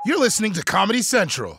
You're listening to Comedy Central.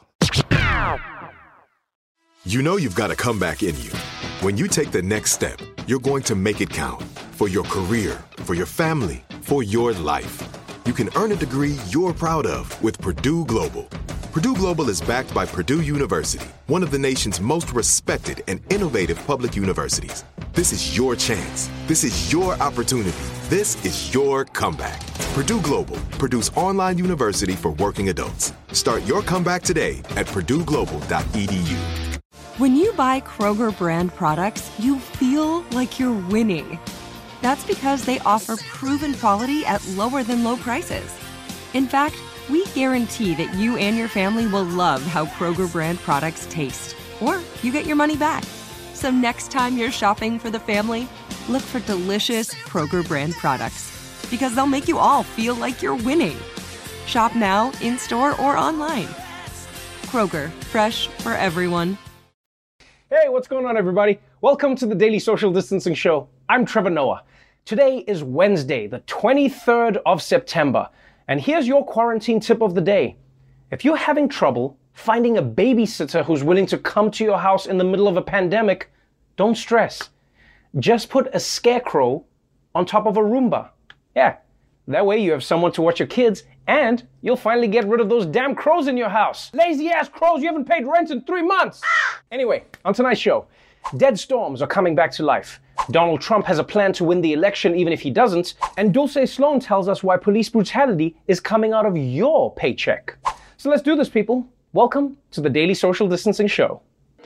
You know you've got a comeback in you. When you take the next step, you're going to make it count. For your career, for your family, for your life. You can earn a degree you're proud of with Purdue Global. Purdue Global is backed by Purdue University, one of the nation's most respected and innovative public universities. This is your chance. This is your opportunity. This is your comeback. Purdue Global, Purdue's online university for working adults. Start your comeback today at purdueglobal.edu. When you buy Kroger brand products, you feel like you're winning. That's because they offer proven quality at lower than low prices. In fact, we guarantee that you and your family will love how Kroger brand products taste, or you get your money back. So next time you're shopping for the family, look for delicious Kroger brand products, because they'll make you all feel like you're winning. Shop now, in-store, or online. Kroger, fresh for everyone. Hey, what's going on, everybody? Welcome to the Daily Social Distancing Show. I'm Trevor Noah. Today is Wednesday, the 23rd of September, and here's your quarantine tip of the day. If you're having trouble finding a babysitter who's willing to come to your house in the middle of a pandemic, don't stress. Just put a scarecrow on top of a Roomba. Yeah, that way you have someone to watch your kids, and you'll finally get rid of those damn crows in your house. Lazy ass crows, you haven't paid rent in 3 months. Anyway, on tonight's show, dead storms are coming back to life. Donald Trump has a plan to win the election even if he doesn't, and Dulce Sloan tells us why police brutality is coming out of your paycheck. So let's do this, people. Welcome to the Daily Social Distancing Show.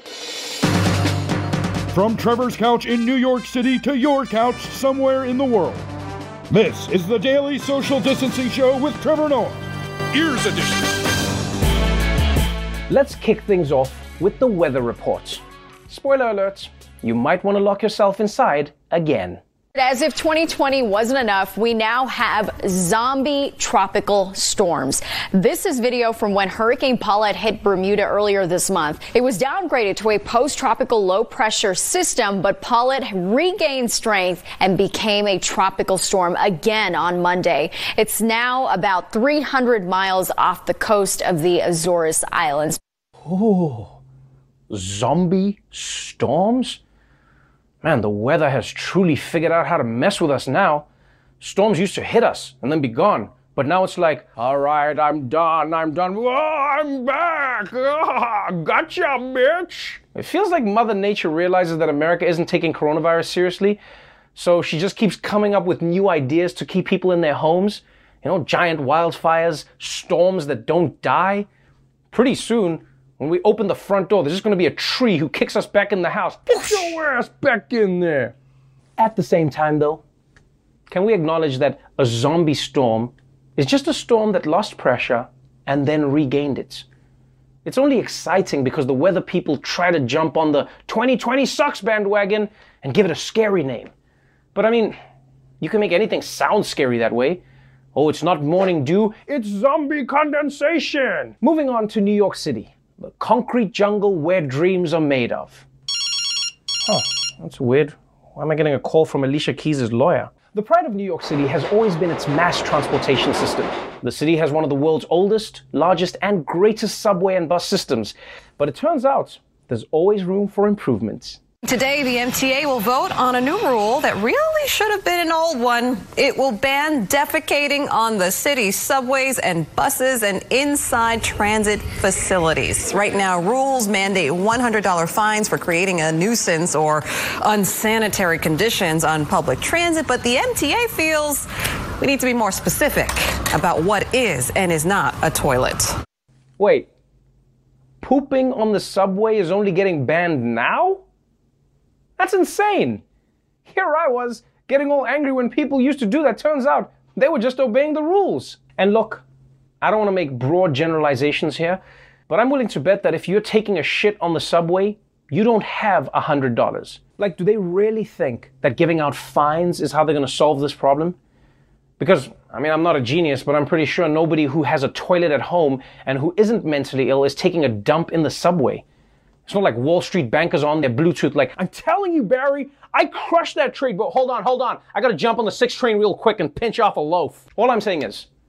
From Trevor's couch in New York City to your couch somewhere in the world, this is the Daily Social Distancing Show with Trevor Noah, Ears Edition. Let's kick things off with the weather report. Spoiler alert, you might want to lock yourself inside again. As if 2020 wasn't enough, we now have zombie tropical storms. This is video from when Hurricane Paulette hit Bermuda earlier this month. It was downgraded to a post-tropical low-pressure system, but Paulette regained strength and became a tropical storm again on Monday. It's now about 300 miles off the coast of the Azores Islands. Oh, zombie storms? Man, the weather has truly figured out how to mess with us now. Storms used to hit us and then be gone. But now it's like, all right, I'm done. Whoa, I'm back. Gotcha, bitch. It feels like Mother Nature realizes that America isn't taking coronavirus seriously. So she just keeps coming up with new ideas to keep people in their homes. You know, giant wildfires, storms that don't die. Pretty soon, when we open the front door, there's just going to be a tree who kicks us back in the house. Get your ass back in there. At the same time, though, can we acknowledge that a zombie storm is just a storm that lost pressure and then regained it? It's only exciting because the weather people try to jump on the 2020 sucks bandwagon and give it a scary name. But I mean, you can make anything sound scary that way. Oh, it's not morning dew, it's zombie condensation. Moving on to New York City. The concrete jungle where dreams are made of. Oh, that's weird. Why am I getting a call from Alicia Keys' lawyer? The pride of New York City has always been its mass transportation system. The city has one of the world's oldest, largest, and greatest subway and bus systems. But it turns out there's always room for improvements. Today, the MTA will vote on a new rule that really should have been an old one. It will ban defecating on the city's subways and buses and inside transit facilities. Right now, rules mandate $100 fines for creating a nuisance or unsanitary conditions on public transit, but the MTA feels we need to be more specific about what is and is not a toilet. Wait, pooping on the subway is only getting banned now? That's insane. Here I was getting all angry when people used to do that. Turns out they were just obeying the rules. And look, I don't want to make broad generalizations here, but I'm willing to bet that if you're taking a shit on the subway, you don't have $100. Like, do they really think that giving out fines is how they're going to solve this problem? Because, I mean, I'm not a genius, but I'm pretty sure nobody who has a toilet at home and who isn't mentally ill is taking a dump in the subway. It's not like Wall Street bankers on their Bluetooth like, I'm telling you, Barry, I crushed that trade, but hold on. I gotta jump on the 6 train real quick and pinch off a loaf. All I'm saying is,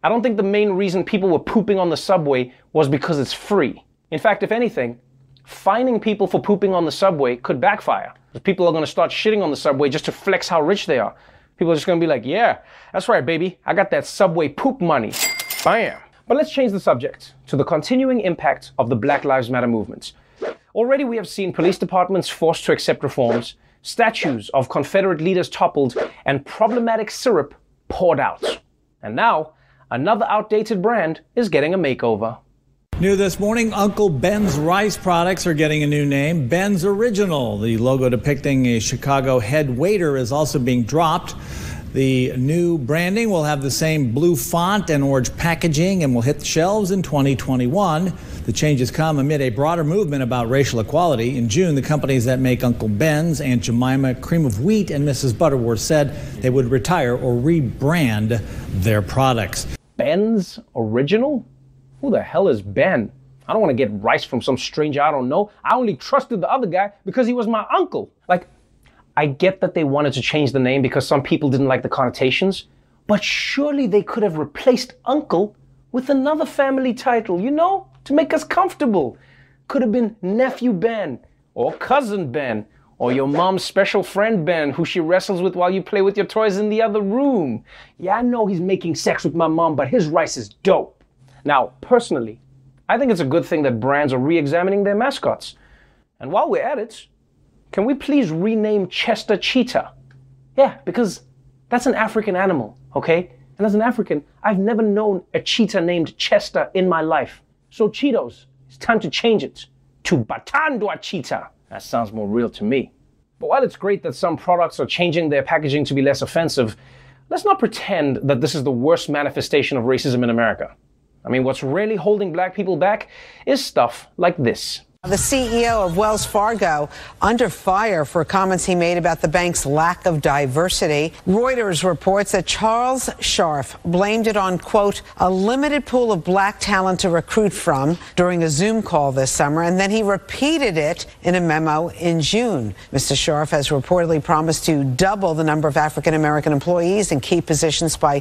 I don't think the main reason people were pooping on the subway was because it's free. In fact, if anything, fining people for pooping on the subway could backfire. People are going to start shitting on the subway just to flex how rich they are. People are just going to be like, yeah, that's right, baby. I got that subway poop money. Bam. But let's change the subject to the continuing impact of the Black Lives Matter movement. Already we have seen police departments forced to accept reforms, statues of Confederate leaders toppled, and problematic syrup poured out. And now, another outdated brand is getting a makeover. New this morning, Uncle Ben's rice products are getting a new name, Ben's Original. The logo depicting a Chicago head waiter is also being dropped. The new branding will have the same blue font and orange packaging and will hit the shelves in 2021. The changes come amid a broader movement about racial equality. In June, the companies that make Uncle Ben's, Aunt Jemima, Cream of Wheat, and Mrs. Butterworth said they would retire or rebrand their products. Ben's Original? Who the hell is Ben? I don't want to get rice from some stranger I don't know. I only trusted the other guy because he was my uncle. Like, I get that they wanted to change the name because some people didn't like the connotations, but surely they could have replaced uncle with another family title, you know, to make us comfortable. Could have been Nephew Ben, or Cousin Ben, or your mom's special friend Ben, who she wrestles with while you play with your toys in the other room. Yeah, I know he's making sex with my mom, but his rice is dope. Now, personally, I think it's a good thing that brands are re-examining their mascots. And while we're at it, can we please rename Chester Cheetah? Yeah, because that's an African animal, okay? And as an African, I've never known a cheetah named Chester in my life. So Cheetos, it's time to change it to Batandwa Cheetah. That sounds more real to me. But while it's great that some products are changing their packaging to be less offensive, let's not pretend that this is the worst manifestation of racism in America. I mean, what's really holding black people back is stuff like this. The CEO of Wells Fargo under fire for comments he made about the bank's lack of diversity. Reuters reports that Charles Scharf blamed it on, quote, a limited pool of black talent to recruit from during a Zoom call this summer, and then he repeated it in a memo in June. Mr. Scharf has reportedly promised to double the number of African-American employees in key positions by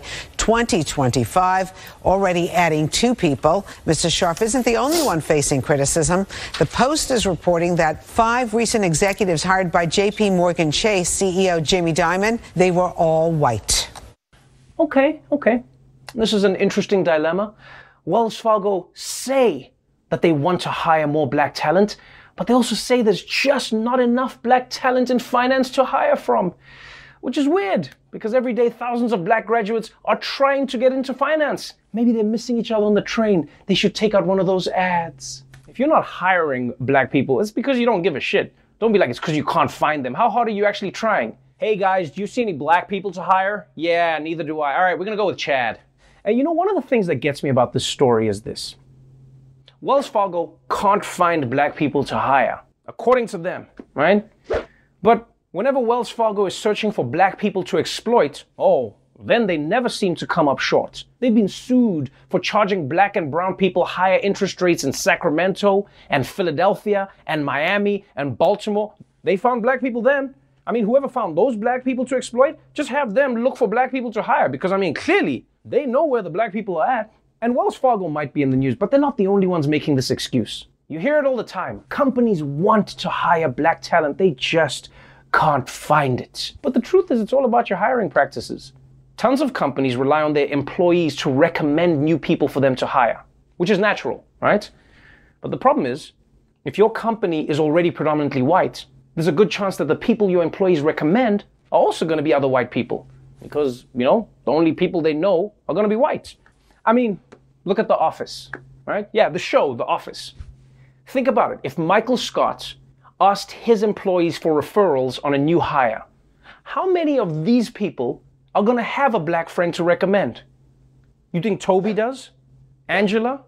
2025, already adding 2 people. Mr. Scharf isn't the only one facing criticism. The Post is reporting that 5 recent executives hired by J.P. Morgan Chase CEO Jamie Dimon, they were all white. Okay. This is an interesting dilemma. Wells Fargo say that they want to hire more black talent, but they also say there's just not enough black talent in finance to hire from, which is weird because every day thousands of black graduates are trying to get into finance. Maybe they're missing each other on the train. They should take out one of those ads. If you're not hiring black people, it's because you don't give a shit. Don't be like it's because you can't find them. How hard are you actually trying? Hey guys, do you see any black people to hire? Yeah, neither do I. All right, we're going to go with Chad. And you know, one of the things that gets me about this story is this. Wells Fargo can't find black people to hire, according to them, right? But whenever Wells Fargo is searching for black people to exploit, then they never seem to come up short. They've been sued for charging black and brown people higher interest rates in Sacramento and Philadelphia and Miami and Baltimore. They found black people then. I mean, whoever found those black people to exploit, just have them look for black people to hire because, I mean, clearly they know where the black people are at. And Wells Fargo might be in the news, but they're not the only ones making this excuse. You hear it all the time. Companies want to hire black talent. They just can't find it. But the truth is, it's all about your hiring practices. Tons of companies rely on their employees to recommend new people for them to hire, which is natural, right? But the problem is, if your company is already predominantly white, there's a good chance that the people your employees recommend are also going to be other white people because, you know, the only people they know are going to be white. I mean, look at The Office, right? Yeah, the show, The Office. Think about it. If Michael Scott asked his employees for referrals on a new hire, how many of these people are going to have a black friend to recommend? You think Toby does? Angela?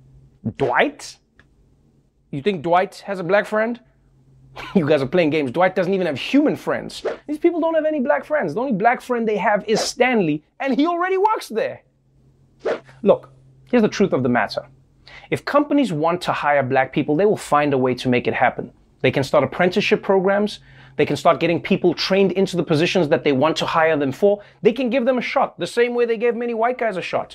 Dwight? You think Dwight has a black friend? You guys are playing games. Dwight doesn't even have human friends. These people don't have any black friends. The only black friend they have is Stanley, and he already works there. Look, here's the truth of the matter. If companies want to hire black people, they will find a way to make it happen. They can start apprenticeship programs. They can start getting people trained into the positions that they want to hire them for. They can give them a shot, the same way they gave many white guys a shot.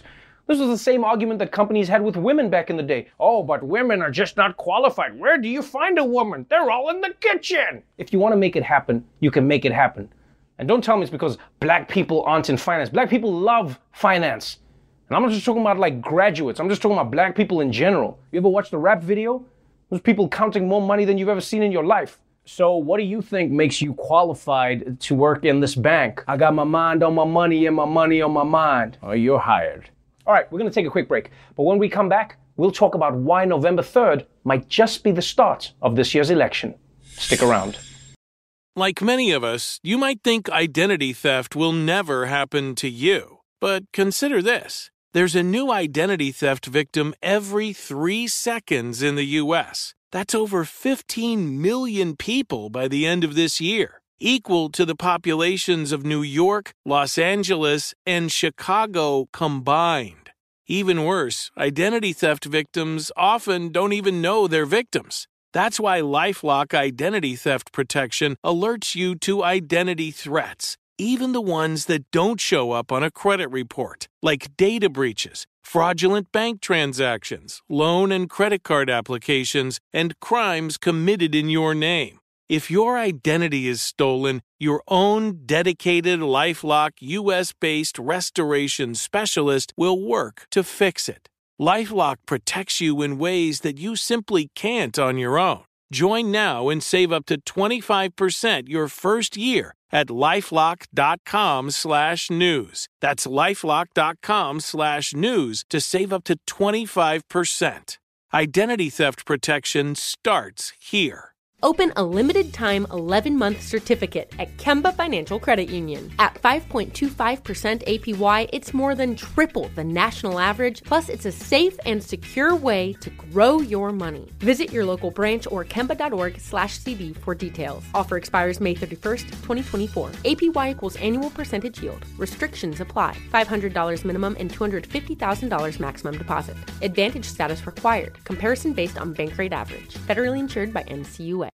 This was the same argument that companies had with women back in the day. Oh, but women are just not qualified. Where do you find a woman? They're all in the kitchen. If you want to make it happen, you can make it happen. And don't tell me it's because black people aren't in finance. Black people love finance. And I'm not just talking about like graduates. I'm just talking about black people in general. You ever watch the rap video? Those people counting more money than you've ever seen in your life. So what do you think makes you qualified to work in this bank? I got my mind on my money and my money on my mind. Oh, you're hired. All right, we're going to take a quick break. But when we come back, we'll talk about why November 3rd might just be the start of this year's election. Stick around. Like many of us, you might think identity theft will never happen to you. But consider this. There's a new identity theft victim every 3 seconds in the U.S. That's over 15 million people by the end of this year, equal to the populations of New York, Los Angeles, and Chicago combined. Even worse, identity theft victims often don't even know they're victims. That's why LifeLock Identity Theft Protection alerts you to identity threats, even the ones that don't show up on a credit report, like data breaches, fraudulent bank transactions, loan and credit card applications, and crimes committed in your name. If your identity is stolen, your own dedicated LifeLock U.S.-based restoration specialist will work to fix it. LifeLock protects you in ways that you simply can't on your own. Join now and save up to 25% your first year at LifeLock.com/news. That's LifeLock.com/news to save up to 25%. Identity theft protection starts here. Open a limited-time 11-month certificate at Kemba Financial Credit Union. At 5.25% APY, it's more than triple the national average, plus it's a safe and secure way to grow your money. Visit your local branch or kemba.org/cb for details. Offer expires May 31st, 2024. APY equals annual percentage yield. Restrictions apply. $500 minimum and $250,000 maximum deposit. Advantage status required. Comparison based on bank rate average. Federally insured by NCUA.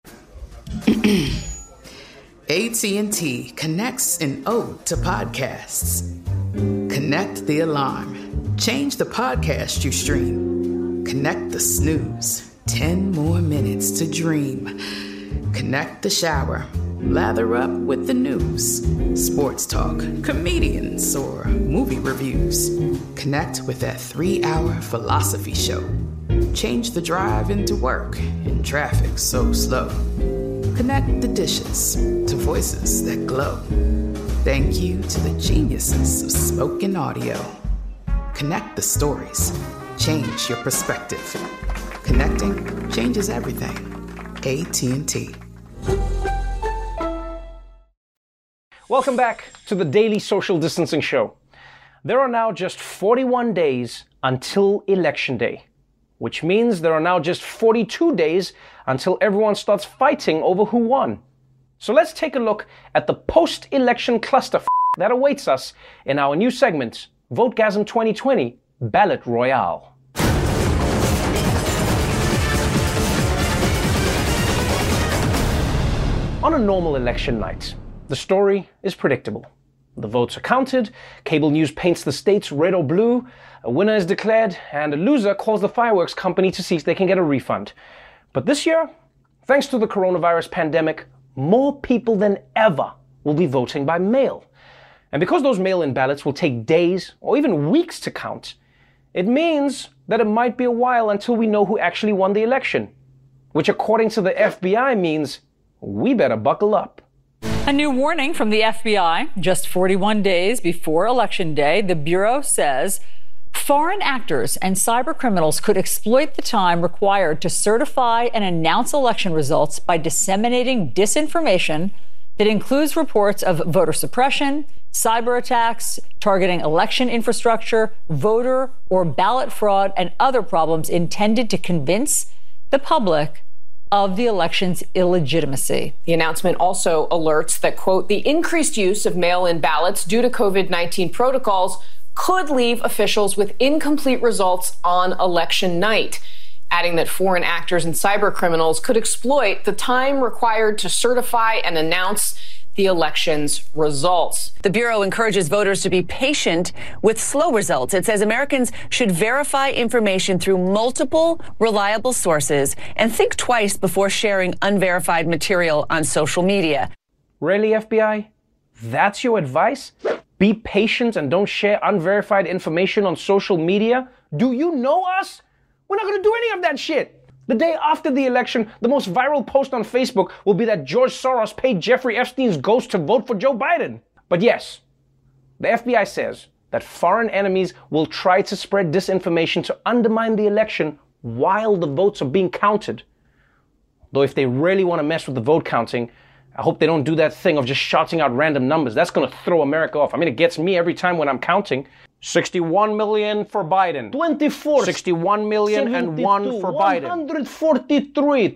AT&T connects an ode to podcasts. Connect the alarm. Change the podcast you stream. Connect the snooze. 10 more minutes to dream. Connect the shower. Lather up with the news. Sports talk, comedians, or movie reviews. Connect with that 3-hour philosophy show. Change the drive into work in traffic so slow. Connect the dishes to voices that glow. Thank you to the geniuses of spoken audio. Connect the stories. Change your perspective. Connecting changes everything. AT&T. Welcome back to the Daily Social Distancing Show. There are now just 41 days until Election Day, which means there are now just 42 days until everyone starts fighting over who won. So let's take a look at the post-election cluster that awaits us in our new segment, Votegasm 2020 Ballot Royale. On a normal election night, the story is predictable. The votes are counted, cable news paints the states red or blue, a winner is declared, and a loser calls the fireworks company to see if they can get a refund. But this year, thanks to the coronavirus pandemic, more people than ever will be voting by mail. And because those mail-in ballots will take days or even weeks to count, it means that it might be a while until we know who actually won the election, which according to the FBI means we better buckle up. A new warning from the FBI. Just 41 days before Election Day, the Bureau says foreign actors and cyber criminals could exploit the time required to certify and announce election results by disseminating disinformation that includes reports of voter suppression, cyber attacks, targeting election infrastructure, voter or ballot fraud, and other problems intended to convince the public of the election's illegitimacy. The announcement also alerts that, quote, the increased use of mail-in ballots due to COVID-19 protocols could leave officials with incomplete results on election night, adding that foreign actors and cyber criminals could exploit the time required to certify and announce the the election's results. The Bureau encourages voters to be patient with slow results. It says Americans should verify information through multiple reliable sources and think twice before sharing unverified material on social media. Really, FBI? That's your advice? Be patient and don't share unverified information on social media? Do you know us? We're not going to do any of that shit. The day after the election, the most viral post on Facebook will be that George Soros paid Jeffrey Epstein's ghost to vote for Joe Biden. But yes, the FBI says that foreign enemies will try to spread disinformation to undermine the election while the votes are being counted. Though if they really want to mess with the vote counting, I hope they don't do that thing of just shouting out random numbers. That's going to throw America off. I mean, it gets me every time when I'm counting. 61 million for Biden. 24. 61 million 72, and 1 for Biden. 143.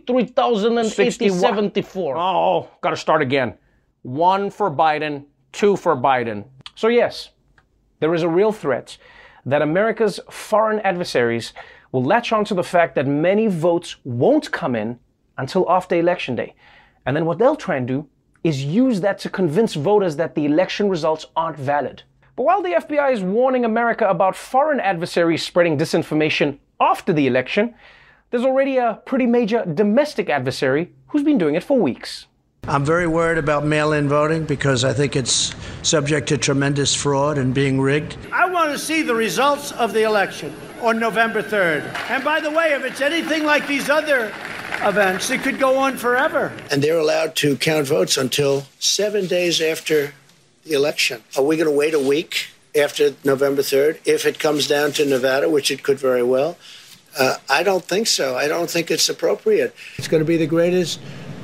3,074. Oh, got to start again. 1 for Biden, 2 for Biden. So yes, there is a real threat that America's foreign adversaries will latch on to the fact that many votes won't come in until after Election Day. And then what they'll try and do is use that to convince voters that the election results aren't valid. But while the FBI is warning America about foreign adversaries spreading disinformation after the election, there's already a pretty major domestic adversary who's been doing it for weeks. I'm very worried about mail-in voting because I think it's subject to tremendous fraud and being rigged. I want to see the results of the election on November 3rd. And by the way, if it's anything like these other events, it could go on forever. And they're allowed to count votes until 7 days after the election. Are we going to wait a week after November 3rd if it comes down to Nevada, which it could very well? I don't think so. I don't think it's appropriate. It's going to be the greatest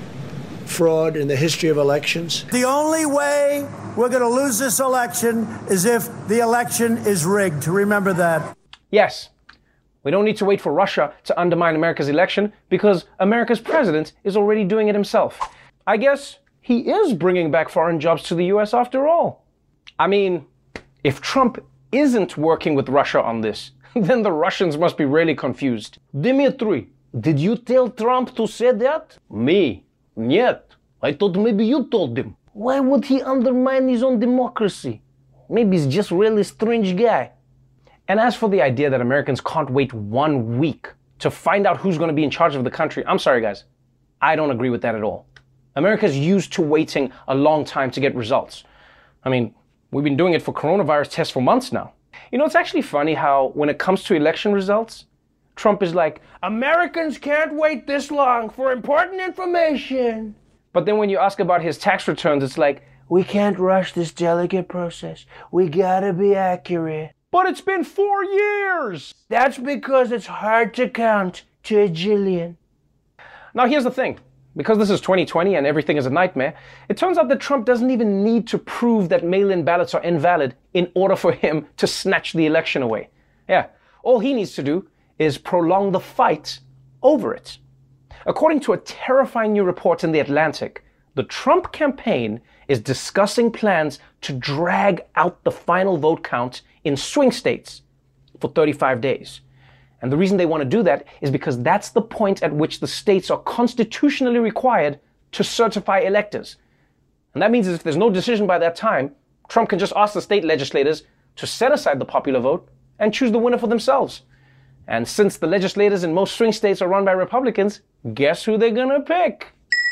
fraud in the history of elections. The only way we're going to lose this election is if the election is rigged. Remember that. Yes. We don't need to wait for Russia to undermine America's election because America's president is already doing it himself. I guess he is bringing back foreign jobs to the US after all. I mean, if Trump isn't working with Russia on this, then the Russians must be really confused. Dmitry, did you tell Trump to say that? Me? Нет. I thought maybe you told him. Why would he undermine his own democracy? Maybe he's just really strange guy. And as for the idea that Americans can't wait 1 week to find out who's going to be in charge of the country, I'm sorry guys, I don't agree with that at all. America's used to waiting a long time to get results. I mean, we've been doing it for coronavirus tests for months now. You know, it's actually funny how when it comes to election results, Trump is like, Americans can't wait this long for important information. But then when you ask about his tax returns, it's like, we can't rush this delicate process. We gotta be accurate. But it's been 4 years. That's because it's hard to count to a jillion. Now here's the thing. Because this is 2020 and everything is a nightmare, it turns out that Trump doesn't even need to prove that mail-in ballots are invalid in order for him to snatch the election away. Yeah, all he needs to do is prolong the fight over it. According to a terrifying new report in The Atlantic, the Trump campaign is discussing plans to drag out the final vote count in swing states for 35 days. And the reason they want to do that is because that's the point at which the states are constitutionally required to certify electors. And that means if there's no decision by that time, Trump can just ask the state legislators to set aside the popular vote and choose the winner for themselves. And since the legislators in most swing states are run by Republicans, guess who they're gonna pick?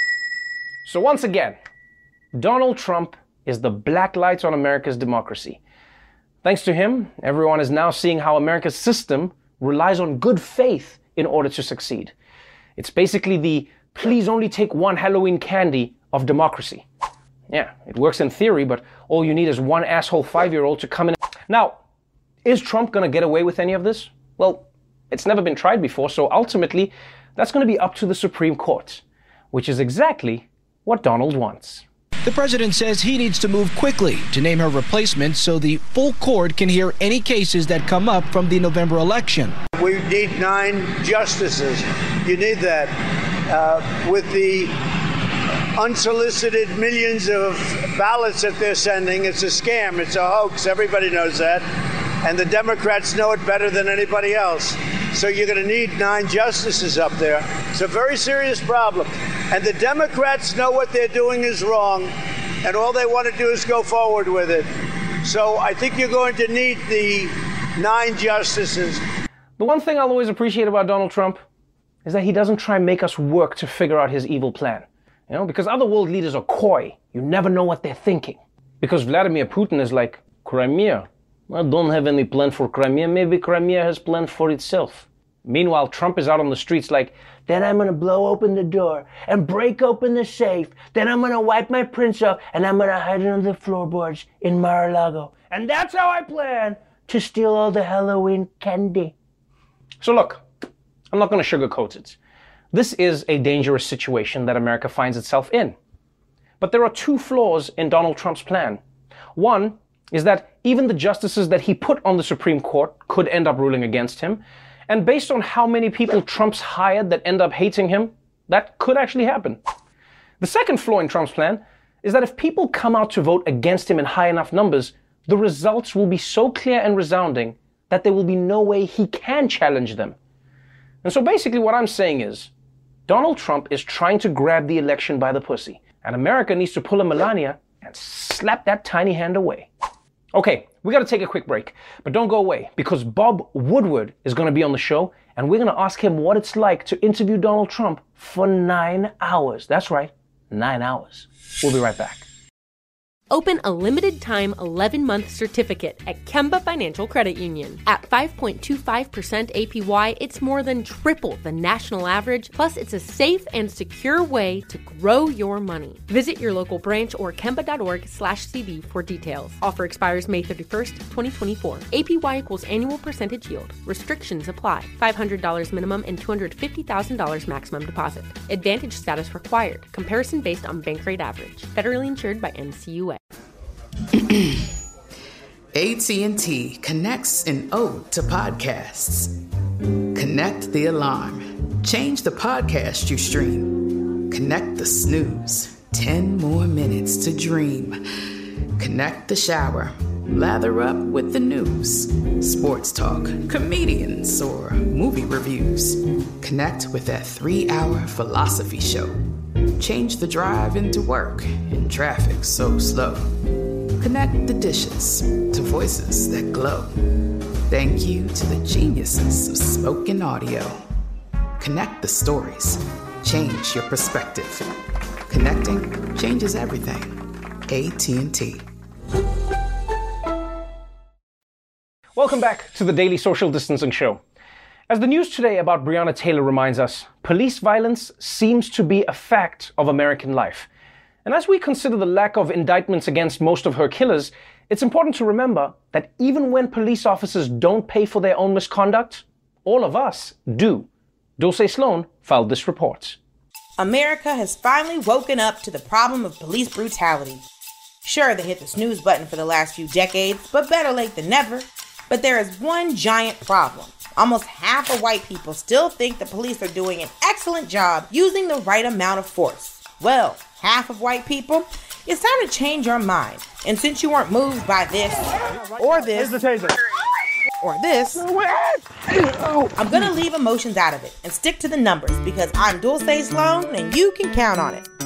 So once again, Donald Trump is the black light on America's democracy. Thanks to him, everyone is now seeing how America's system relies on good faith in order to succeed. It's basically the please only take one Halloween candy of democracy. Yeah, it works in theory, but all you need is one asshole 5-year-old to come in. Now, is Trump gonna get away with any of this? Well, it's never been tried before, so ultimately, that's gonna be up to the Supreme Court, which is exactly what Donald wants. The president says he needs to move quickly to name her replacement so the full court can hear any cases that come up from the November election. We need 9 justices. You need that. With the unsolicited millions of ballots that they're sending, it's a scam, it's a hoax. Everybody knows that. And the Democrats know it better than anybody else. So you're going to need 9 justices up there. It's a very serious problem. And the Democrats know what they're doing is wrong. and all they want to do is go forward with it. So I think you're going to need the 9 justices. The one thing I'll always appreciate about Donald Trump is that he doesn't try and make us work to figure out his evil plan. You know, because other world leaders are coy. You never know what they're thinking. Because Vladimir Putin is like, Crimea. I don't have any plan for Crimea. Maybe Crimea has planned for itself. Meanwhile, Trump is out on the streets like, then I'm gonna blow open the door and break open the safe. Then I'm gonna wipe my prints off and I'm gonna hide under the floorboards in Mar-a-Lago. And that's how I plan to steal all the Halloween candy. So look, I'm not gonna sugarcoat it. This is a dangerous situation that America finds itself in. But there are 2 flaws in Donald Trump's plan. One is that even the justices that he put on the Supreme Court could end up ruling against him. And based on how many people Trump's hired that end up hating him, that could actually happen. The second flaw in Trump's plan is that if people come out to vote against him in high enough numbers, the results will be so clear and resounding that there will be no way he can challenge them. And so basically what I'm saying is, Donald Trump is trying to grab the election by the pussy, and America needs to pull a Melania and slap that tiny hand away. Okay, we gotta take a quick break, but don't go away, because Bob Woodward is gonna be on the show, and we're gonna ask him what it's like to interview Donald Trump for 9 hours. That's right, 9 hours. We'll be right back. Open a limited-time 11-month certificate at Kemba Financial Credit Union. At 5.25% APY, it's more than triple the national average, plus it's a safe and secure way to grow your money. Visit your local branch or kemba.org/CD for details. Offer expires May 31st, 2024. APY equals annual percentage yield. Restrictions apply. $500 minimum and $250,000 maximum deposit. Advantage status required. Comparison based on bank rate average. Federally insured by NCUA. AT&T connects an ode to podcasts. Connect the alarm. Change the podcast you stream. Connect the snooze. 10 more minutes to dream. Connect the shower. Lather up with the news. Sports talk, comedians, or movie reviews. Connect with that 3-hour philosophy show. Change the drive into work in traffic so slow. Connect the dishes to voices that glow. Thank you to the geniuses of spoken audio. Connect the stories. Change your perspective. Connecting changes everything. AT&T. Welcome back to the Daily Social Distancing Show. As the news today about Breonna Taylor reminds us, police violence seems to be a fact of American life. And as we consider the lack of indictments against most of her killers, it's important to remember that even when police officers don't pay for their own misconduct, all of us do. Dulce Sloan filed this report. America has finally woken up to the problem of police brutality. Sure, they hit the snooze button for the last few decades, but better late than never. But there is one giant problem. Almost half of white people still think the police are doing an excellent job using the right amount of force. Well, half of white people, it's time to change your mind. And since you weren't moved by this, or this, here's the taser, or this, I'm gonna leave emotions out of it and stick to the numbers because I'm Dulce Sloan and you can count on it.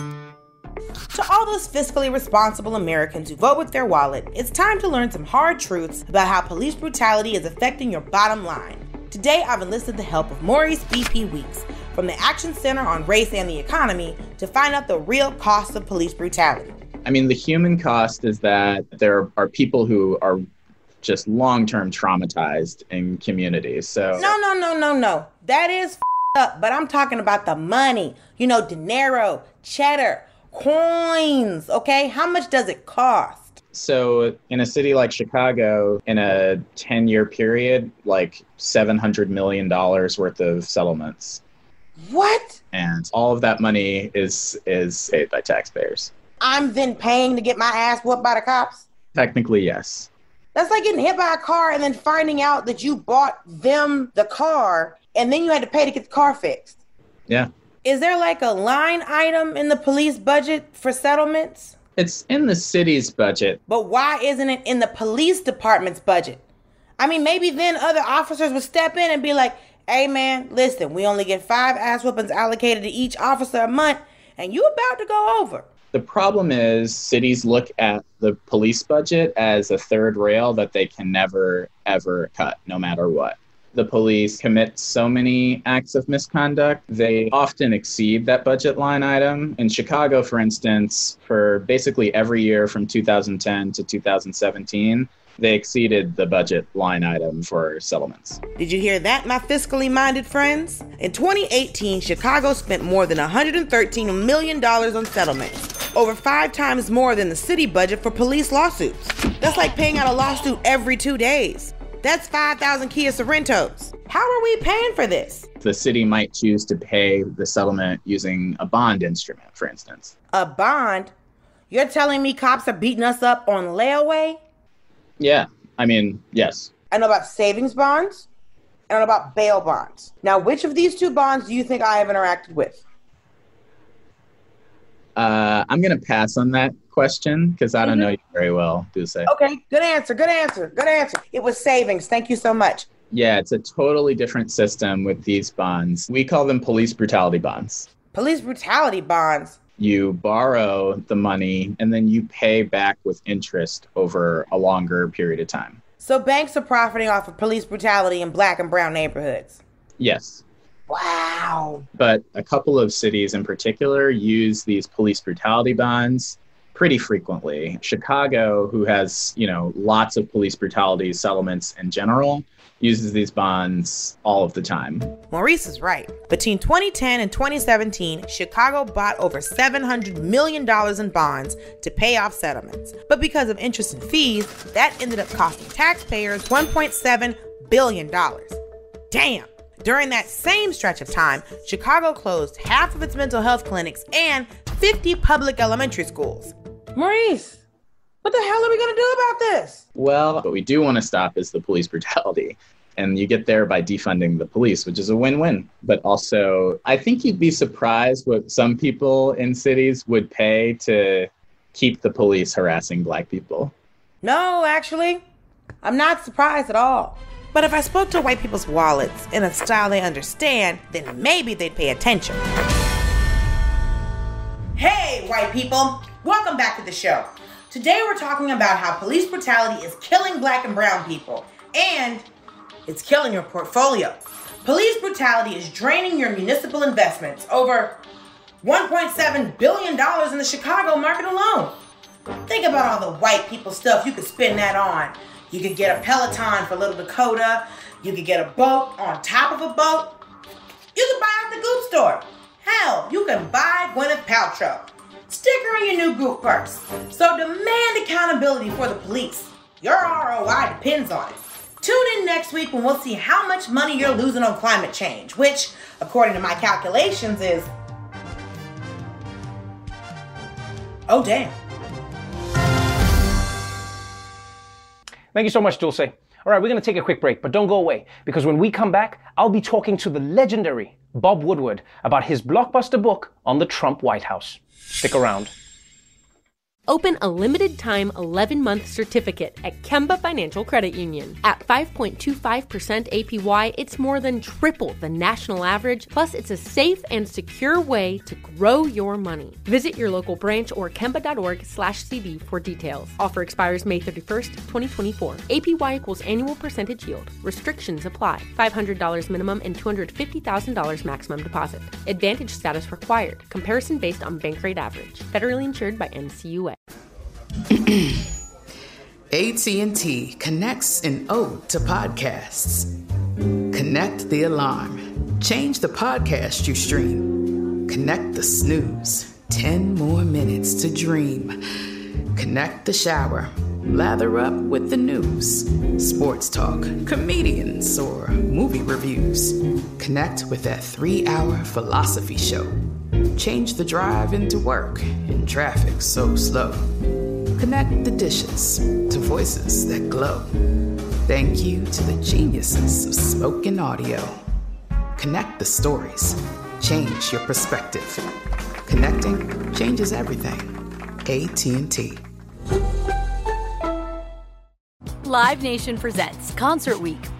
To all those fiscally responsible Americans who vote with their wallet, it's time to learn some hard truths about how police brutality is affecting your bottom line. Today, I've enlisted the help of Maurice B.P. Weeks from the Action Center on Race and the Economy to find out the real cost of police brutality. I mean, the human cost is that there are people who are just long-term traumatized in communities. So No. That is up, but I'm talking about the money. You know, dinero, cheddar, coins, okay? How much does it cost? So in a city like Chicago, in a 10-year period, like $700 million worth of settlements. What? And all of that money is paid by taxpayers. I'm then paying to get my ass whooped by the cops? Technically, yes. That's like getting hit by a car and then finding out that you bought them the car and then you had to pay to get the car fixed. Yeah. Is there like a line item in the police budget for settlements? It's in the city's budget. But why isn't it in the police department's budget? I mean, maybe then other officers would step in and be like, hey man, listen, we only get 5 ass whoopings allocated to each officer a month and you about to go over. The problem is cities look at the police budget as a third rail that they can never, ever cut, no matter what. The police commit so many acts of misconduct, they often exceed that budget line item. In Chicago, for instance, for basically every year from 2010 to 2017, they exceeded the budget line item for settlements. Did you hear that, my fiscally minded friends? In 2018, Chicago spent more than $113 million on settlements, over 5 times more than the city budget for police lawsuits. That's like paying out a lawsuit every 2 days. That's 5,000 Kia Sorrentos. How are we paying for this? The city might choose to pay the settlement using a bond instrument, for instance. A bond? You're telling me cops are beating us up on layaway? Yeah, I mean, yes. I know about savings bonds, and I know about bail bonds. Now, which of these 2 bonds do you think I have interacted with? I'm going to pass on that question because I don't know you very well, Dulce. Okay, good answer. It was savings. Thank you so much. Yeah, it's a totally different system with these bonds. We call them police brutality bonds. Police brutality bonds? You borrow the money and then you pay back with interest over a longer period of time. So banks are profiting off of police brutality in Black and brown neighborhoods? Yes. Wow. But a couple of cities in particular use these police brutality bonds pretty frequently. Chicago, who has, lots of police brutality settlements in general, uses these bonds all of the time. Maurice is right. Between 2010 and 2017, Chicago bought over $700 million in bonds to pay off settlements. But because of interest and fees, that ended up costing taxpayers $1.7 billion. Damn! During that same stretch of time, Chicago closed half of its mental health clinics and 50 public elementary schools. Maurice, what the hell are we going to do about this? Well, what we do want to stop is the police brutality. And you get there by defunding the police, which is a win-win. But also, I think you'd be surprised what some people in cities would pay to keep the police harassing Black people. No, actually, I'm not surprised at all. But if I spoke to white people's wallets in a style they understand, then maybe they'd pay attention. Hey, white people! Welcome back to the show. Today we're talking about how police brutality is killing Black and brown people, and it's killing your portfolio. Police brutality is draining your municipal investments, over $1.7 billion in the Chicago market alone. Think about all the white people stuff you could spend that on. You could get a Peloton for Little Dakota. You could get a boat on top of a boat. You could buy out the Goop store. Hell, you can buy Gwyneth Paltrow. Stick her in your new Goop purse. So demand accountability for the police. Your ROI depends on it. Tune in next week when we'll see how much money you're losing on climate change, which, according to my calculations, is... oh, damn. Thank you so much, Dulce. All right, we're going to take a quick break, but don't go away, because when we come back, I'll be talking to the legendary Bob Woodward about his blockbuster book on the Trump White House. Stick around. Open a limited-time 11-month certificate at Kemba Financial Credit Union. At 5.25% APY, it's more than triple the national average, plus it's a safe and secure way to grow your money. Visit your local branch or kemba.org/cb for details. Offer expires May 31st, 2024. APY equals annual percentage yield. Restrictions apply. $500 minimum and $250,000 maximum deposit. Advantage status required. Comparison based on bank rate average. Federally insured by NCUA. AT&T connects an ode to podcasts. Connect the alarm. Change the podcast you stream. Connect the snooze. 10 more minutes to dream. Connect the shower. Lather up with the news. Sports talk, comedians, or movie reviews. Connect with that 3-hour philosophy show. Change the drive into work in traffic so slow. Connect the dishes to voices that glow. Thank you to the geniuses of spoken audio. Connect the stories. Change your perspective. Connecting changes everything. AT&T. Live Nation presents Concert Week.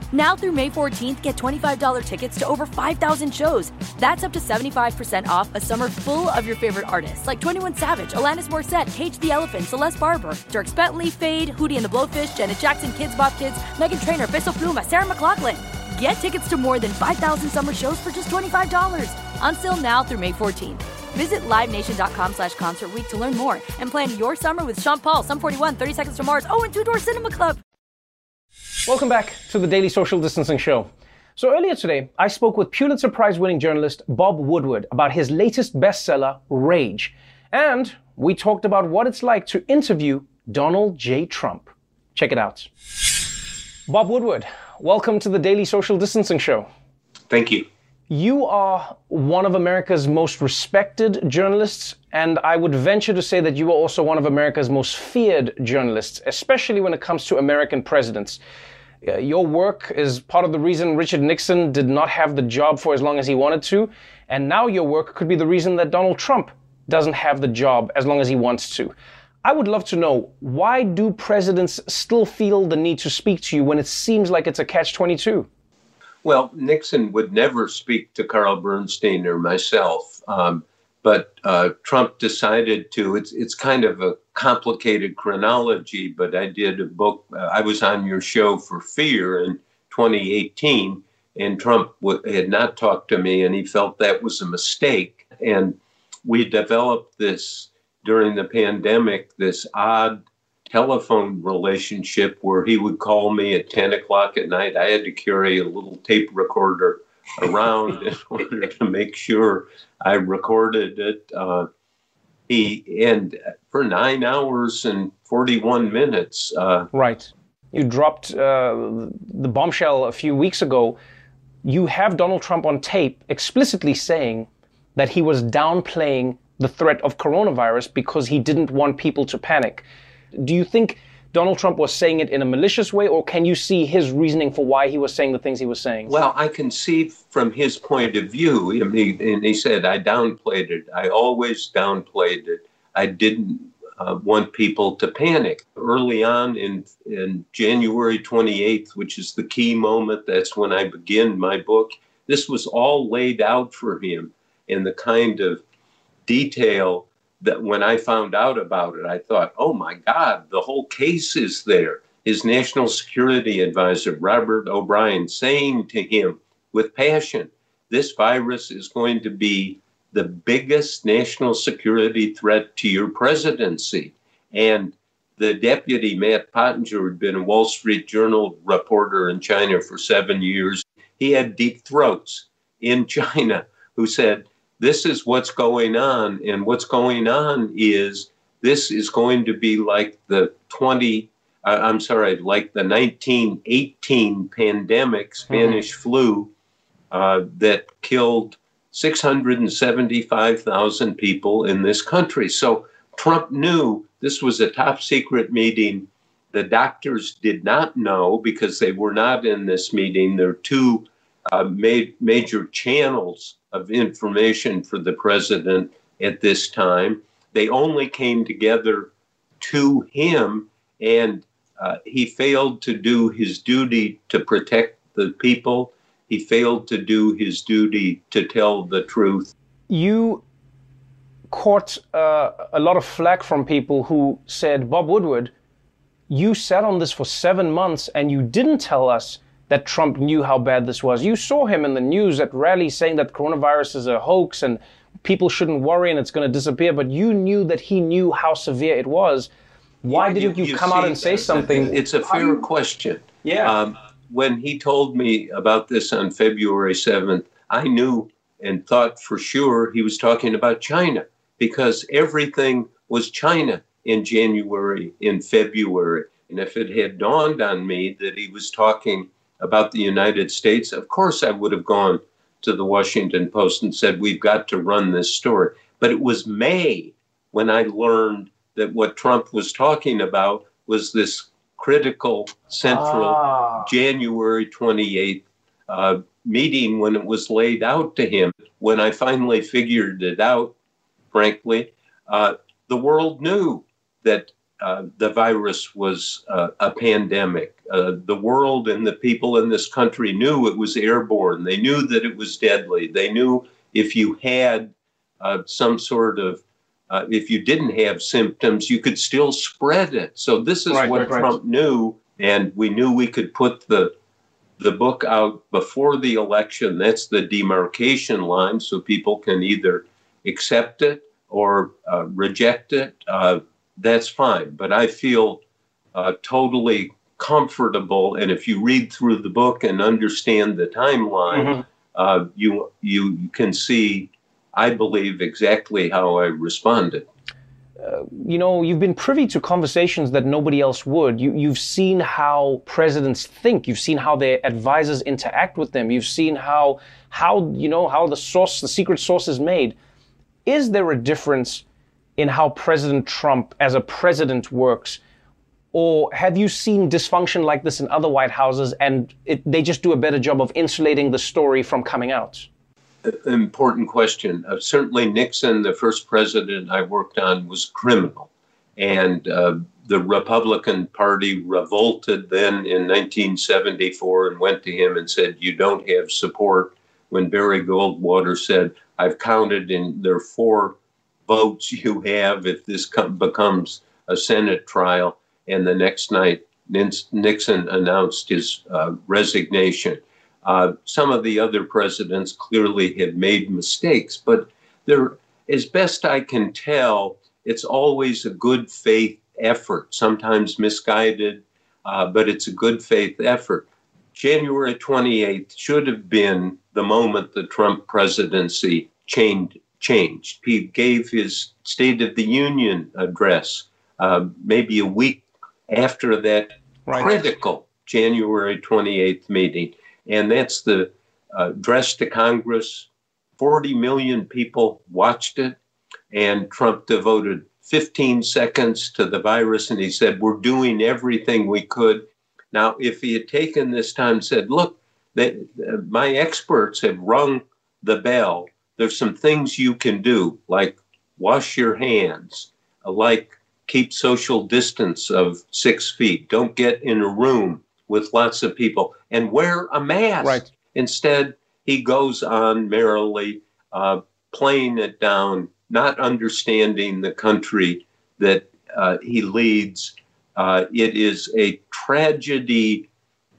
Now through May 14th, get $25 tickets to over 5,000 shows. That's up to 75% off a summer full of your favorite artists like 21 Savage, Alanis Morissette, Cage the Elephant, Celeste Barber, Dierks Bentley, Fade, Hootie and the Blowfish, Janet Jackson, Kidz Bop Kids, Meghan Trainor, Peso Pluma, Sarah McLachlan. Get tickets to more than 5,000 summer shows for just $25. Until now through May 14th. Visit LiveNation.com/Concert Week to learn more and plan your summer with Sean Paul, Sum 41, 30 Seconds to Mars, and Two Door Cinema Club. Welcome back to the Daily Social Distancing Show. So earlier today, I spoke with Pulitzer Prize-winning journalist Bob Woodward about his latest bestseller, Rage. And we talked about what it's like to interview Donald J. Trump. Check it out. Bob Woodward, welcome to the Daily Social Distancing Show. Thank you. You are one of America's most respected journalists, and I would venture to say that you are also one of America's most feared journalists, especially when it comes to American presidents. Your work is part of the reason Richard Nixon did not have the job for as long as he wanted to, and now your work could be the reason that Donald Trump doesn't have the job as long as he wants to. I would love to know, why do presidents still feel the need to speak to you when it seems like it's a catch-22? Well, Nixon would never speak to Carl Bernstein or myself, but Trump decided to. It's kind of a complicated chronology, but I did a book. I was on your show for Fear in 2018, and Trump had not talked to me, and he felt that was a mistake. And we developed this during the pandemic, this odd telephone relationship where he would call me at 10 o'clock at night. I had to carry a little tape recorder around in order to make sure I recorded it. And for 9 hours and 41 minutes. Right. You dropped the bombshell a few weeks ago. You have Donald Trump on tape explicitly saying that he was downplaying the threat of coronavirus because he didn't want people to panic. Do you think Donald Trump was saying it in a malicious way, or can you see his reasoning for why he was saying the things he was saying? Well, I can see from his point of view, and he said, I downplayed it. I always downplayed it. I didn't want people to panic. Early on in January 28th, which is the key moment, that's when I begin my book, this was all laid out for him in the kind of detail that when I found out about it, I thought, oh my God, the whole case is there. His national security advisor, Robert O'Brien, saying to him with passion, this virus is going to be the biggest national security threat to your presidency. And the deputy, Matt Pottinger, had been a Wall Street Journal reporter in China for 7 years. He had deep throats in China who said, this is what's going on. And what's going on is this is going to be like the 1918 pandemic, Spanish flu, that killed 675,000 people in this country. So Trump knew this was a top secret meeting. The doctors did not know because they were not in this meeting. There are two major channels of information for the president at this time. They only came together to him, and he failed to do his duty to protect the people. He failed to do his duty to tell the truth. You caught a lot of flack from people who said, Bob Woodward, you sat on this for 7 months and you didn't tell us that Trump knew how bad this was. You saw him in the news at rallies saying that coronavirus is a hoax and people shouldn't worry and it's going to disappear, but you knew that he knew how severe it was. Why didn't you come out and say something? It's a fair question. Yeah. When he told me about this on February 7th, I knew and thought for sure he was talking about China because everything was China in January, in February. And if it had dawned on me that he was talking about the United States, of course I would have gone to the Washington Post and said, we've got to run this story. But it was May when I learned that what Trump was talking about was this critical central January 28th meeting when it was laid out to him. When I finally figured it out, frankly, the world knew that the virus was a pandemic. The world and the people in this country knew it was airborne. They knew that it was deadly. They knew if you had some sort of, if you didn't have symptoms, you could still spread it. So this is what Trump knew, and we knew we could put the book out before the election. That's the demarcation line, so people can either accept it or reject it. That's fine. But I feel totally comfortable. And if you read through the book and understand the timeline, you can see, I believe, exactly how I responded. You've been privy to conversations that nobody else would. You've seen how presidents think. You've seen how their advisors interact with them. You've seen how the secret sauce is made. Is there a difference in how President Trump as a president works? Or have you seen dysfunction like this in other White Houses and they just do a better job of insulating the story from coming out? Important question. Certainly Nixon, the first president I worked on, was criminal. And the Republican Party revolted then in 1974 and went to him and said, you don't have support. When Barry Goldwater said, I've counted and there are 4 votes you have if this becomes a Senate trial. And the next night, Nixon announced his resignation. Some of the other presidents clearly had made mistakes, but as best I can tell, it's always a good faith effort, sometimes misguided, but it's a good faith effort. January 28th should have been the moment the Trump presidency changed. He gave his State of the Union address maybe a week after that critical January 28th meeting. And that's the address to Congress. 40 million people watched it, and Trump devoted 15 seconds to the virus, and he said, we're doing everything we could. Now, if he had taken this time and said, look, my experts have rung the bell. There's some things you can do, like wash your hands, like keep social distance of 6 feet. Don't get in a room with lots of people and wear a mask. Right. Instead, he goes on merrily playing it down, not understanding the country that he leads. It is a tragedy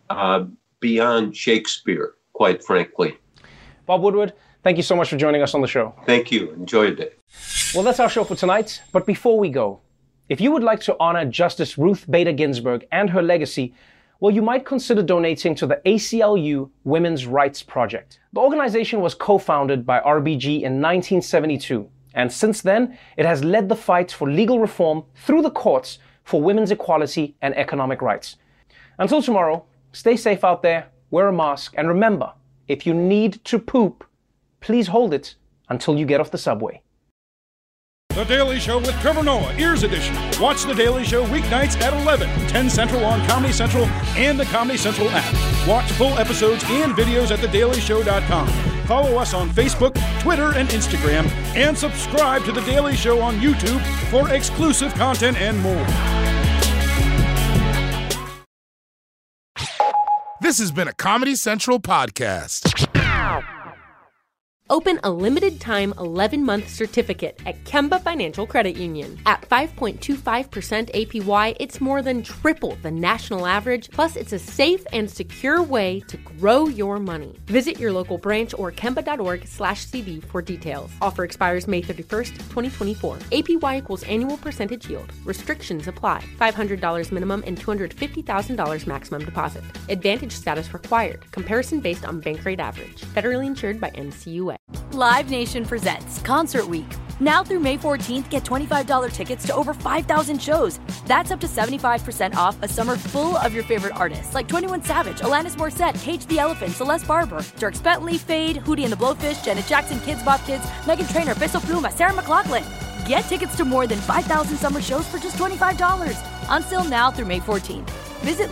beyond Shakespeare, quite frankly. Bob Woodward, thank you so much for joining us on the show. Thank you. Enjoyed it. Well, that's our show for tonight. But before we go, if you would like to honor Justice Ruth Bader Ginsburg and her legacy, well, you might consider donating to the ACLU Women's Rights Project. The organization was co-founded by RBG in 1972, and since then, it has led the fight for legal reform through the courts for women's equality and economic rights. Until tomorrow, stay safe out there, wear a mask, and remember, if you need to poop, please hold it until you get off the subway. The Daily Show with Trevor Noah, Ears Edition. Watch The Daily Show weeknights at 11, 10 Central on Comedy Central and the Comedy Central app. Watch full episodes and videos at thedailyshow.com. Follow us on Facebook, Twitter, and Instagram, and subscribe to The Daily Show on YouTube for exclusive content and more. This has been a Comedy Central podcast. Open a limited-time 11-month certificate at Kemba Financial Credit Union. At 5.25% APY, it's more than triple the national average, plus it's a safe and secure way to grow your money. Visit your local branch or kemba.org/cb for details. Offer expires May 31st, 2024. APY equals annual percentage yield. Restrictions apply. $500 minimum and $250,000 maximum deposit. Advantage status required. Comparison based on bank rate average. Federally insured by NCUA. Live Nation presents Concert Week. Now through May 14th, get $25 tickets to over 5,000 shows. That's up to 75% off a summer full of your favorite artists like 21 Savage, Alanis Morissette, Cage the Elephant, Celeste Barber, Dierks Bentley, Fade, Hootie and the Blowfish, Janet Jackson, Kids Bop Kids, Meghan Trainor, Peso Pluma, Sarah McLachlan. Get tickets to more than 5,000 summer shows for just $25. Until now through May 14th. Visit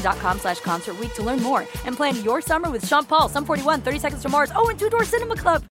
livenation.com/concertweek to learn more and plan your summer with Sean Paul, Sum 41, 30 Seconds to Mars, and Two Door Cinema Club.